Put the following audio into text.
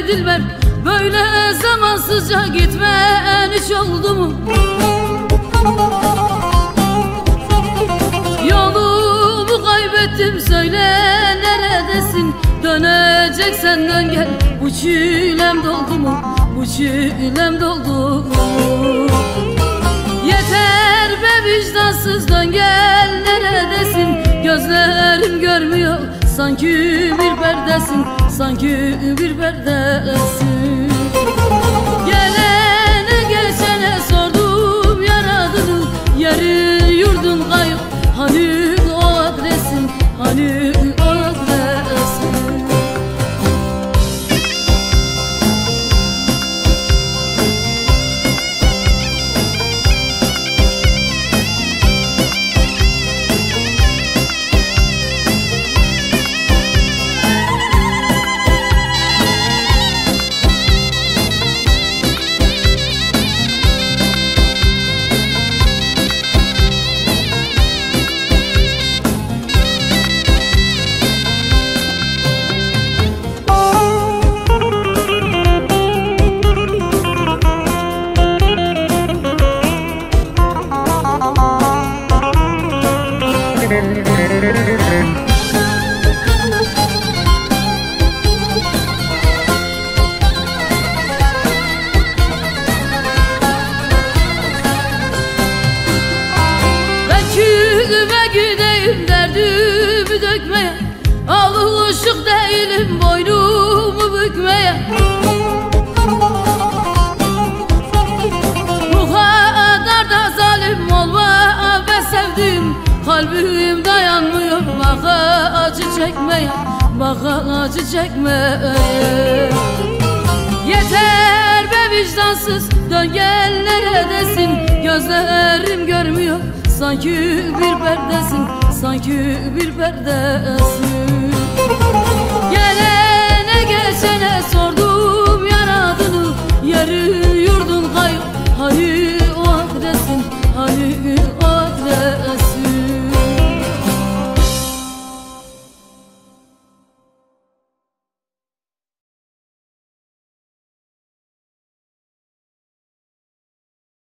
Dilber, böyle zamansızca gitmen hiç oldu mu? Yolumu kaybettim, söyle neredesin? Döneceksen dön gel, bu çilem doldu mu? Bu çilem doldu mu? Yeter be vicdansız, dön gel neredesin? Gözlerim görmüyor, sanki bir perdesin, sanki bir perdesin. Gelene geçene sordum yaradını, yeri yurdun kayıp, hani o adresin, hani o adresin. Gideyim derdimi dökmeye, alışık değilim boynumu bükmeye. Bu kadar da zalim olma be sevdiğim, kalbim dayanmıyor baka acı çekmeye, baka acı çekmeye. Yeter be vicdansız, dön gel neredesin? Gözlerim görmüyor, sanki bir perdesin, sanki bir perdesin. Gelene geçene sordum yaradını, yeri yurdun kayıp, hani o adresin, hani o adresin.